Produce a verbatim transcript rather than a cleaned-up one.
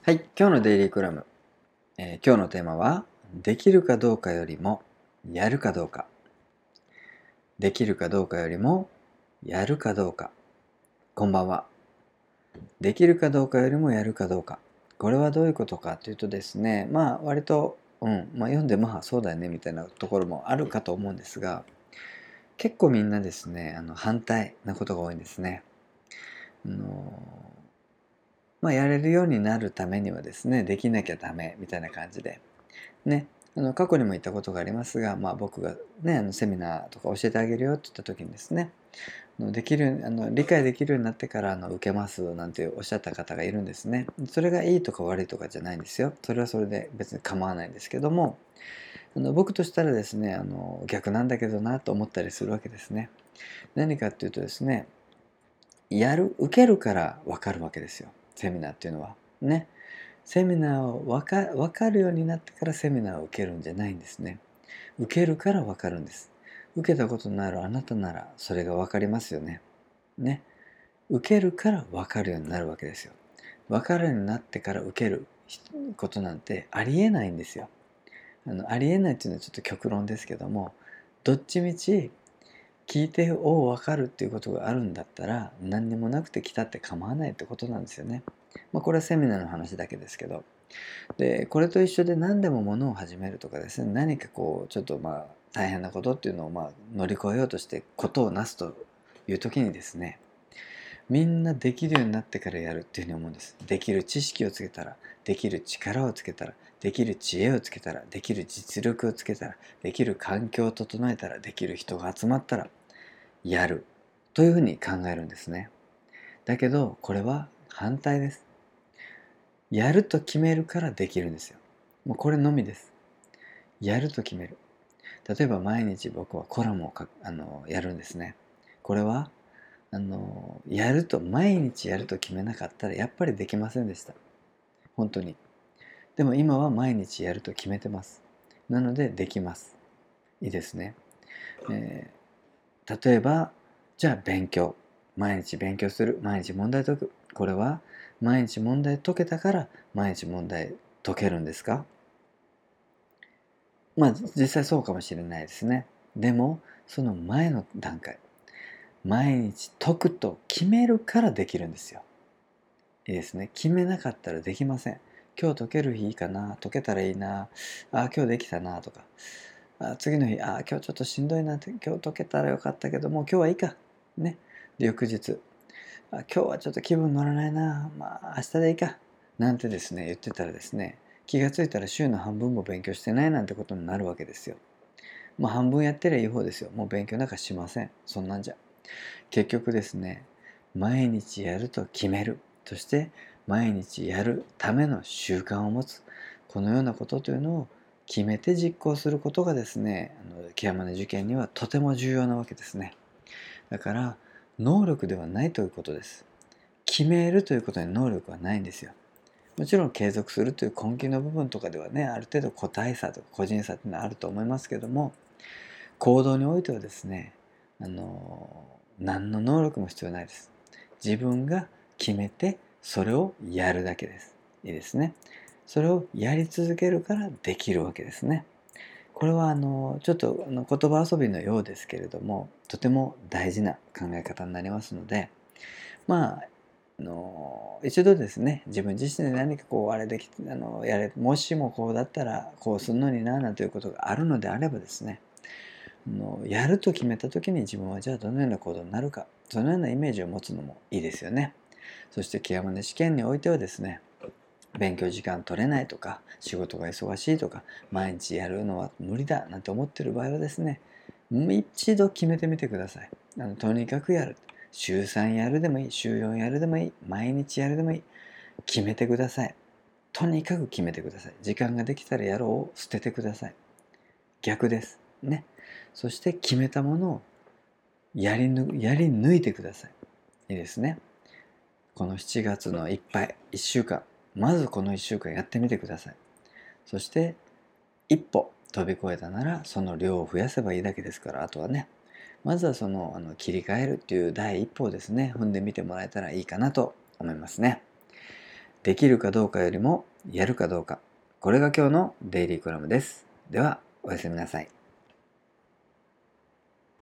はい、今日のデイリークラム、えー今日のテーマは、できるかどうかよりも、やるかどうか。できるかどうかよりも、やるかどうか。こんばんは。できるかどうかよりもやるかどうか。これはどういうことかというとですね、まあ割と、うん、まあ読んでまあそうだよねみたいなところもあるかと思うんですが、結構みんなですね、あの反対なことが多いんですね。あのまあやれるようになるためにはですね、できなきゃダメみたいな感じで。ね、あの過去にも言ったことがありますが、まあ、僕が、ね、あのセミナーとか教えてあげるよって言った時にですね、あのできるあの理解できるようになってからあの受けますなんておっしゃった方がいるんですね。それがいいとか悪いとかじゃないんですよ。それはそれで別に構わないんですけども、あの僕としたらですね、あの逆なんだけどなと思ったりするわけですね。何かっていうとですね、やる受けるから分かるわけですよ、セミナーっていうのは。ね。セミナーを分か分かるようになってからセミナーを受けるんじゃないんですね。受けるから分かるんです。受けたことのあるあなたならそれが分かりますよね。ね。受けるから分かるようになるわけですよ。分かるようになってから受けることなんてありえないんですよ。あのありえないっていうのはちょっと極論ですけども、どっちみち聞いておお分かるっていうことがあるんだったら何にもなくて来たって構わないってことなんですよね。まあこれはセミナーの話だけですけど。でこれと一緒で何でもものを始めるとかですね、何かこうちょっとまあ大変なことっていうのをまあ乗り越えようとしてことをなすという時にですね、みんなできるようになってからやるっていうふうに思うんです。できる知識をつけたら、できる力をつけたら、できる知恵をつけたら、できる実力をつけたら、できる環境を整えたら、できる人が集まったらやるというふうに考えるんですね。だけどこれは反対です。やると決めるからできるんですよ。もうこれのみです。やると決める。例えば毎日僕はコラムをかあのやるんですね。これはあのやると毎日やると決めなかったらやっぱりできませんでした。本当に。でも今は毎日やると決めてます。なのでできます。いいですね。えー例えばじゃあ勉強。毎日勉強する。毎日問題解く。これは毎日問題解けたから毎日問題解けるんですか？まあ実際そうかもしれないですね。でもその前の段階、毎日解くと決めるからできるんですよ。いいですね。決めなかったらできません。今日解ける日いいかな、解けたらいいな、あ今日できたなとか、あ次の日あ今日ちょっとしんどいなって、今日解けたらよかったけども今日はいいかね。で翌日あ今日はちょっと気分乗らないな、まあ明日でいいかなんてですね言ってたらですね、気がついたら週の半分も勉強してないなんてことになるわけですよ。まあ半分やってりゃいい方ですよ。もう勉強なんかしません。そんなんじゃ。結局ですね、毎日やると決める。そして毎日やるための習慣を持つ。このようなことというのを決めて実行することがですね、あのケアマネ受験にはとても重要なわけですね。だから能力ではないということです。決めるということに能力はないんですよ。もちろん継続するという根気の部分とかではね、ある程度個体差とか個人差っていうのはあると思いますけども、行動においてはですね、あの何の能力も必要ないです。自分が決めてそれをやるだけです。いいですね。それをやり続けるからできるわけですね。これはあのちょっとあの言葉遊びのようですけれども、とても大事な考え方になりますので、まああの一度ですね、自分自身で何かこうあれできあのやれもしもこうだったらこうするのにななんていうことがあるのであればですね、のやると決めた時に自分はじゃあどのような行動になるか、そのようなイメージを持つのもいいですよね。そして極めの試験においてはですね、勉強時間取れないとか仕事が忙しいとか毎日やるのは無理だなんて思ってる場合はですね、一度決めてみてください。あのとにかくやる。週さんやるでもいい、週よんやるでもいい、毎日やるでもいい。決めてください。とにかく決めてください。時間ができたらやろうを捨ててください。逆です。ね。そして決めたものをやりぬやり抜いてください。いいですね。このしちがつのいっぱい、いっしゅうかん、まずこのいっしゅうかんやってみてください。そして一歩飛び越えたならその量を増やせばいいだけですから、あとはね、まずはそのあの切り替えるっていう第一歩をですね、踏んでみてもらえたらいいかなと思いますね。 できるかどうかよりもやるかどうか。これが今日のデイリーコラムです。では、おやすみなさい。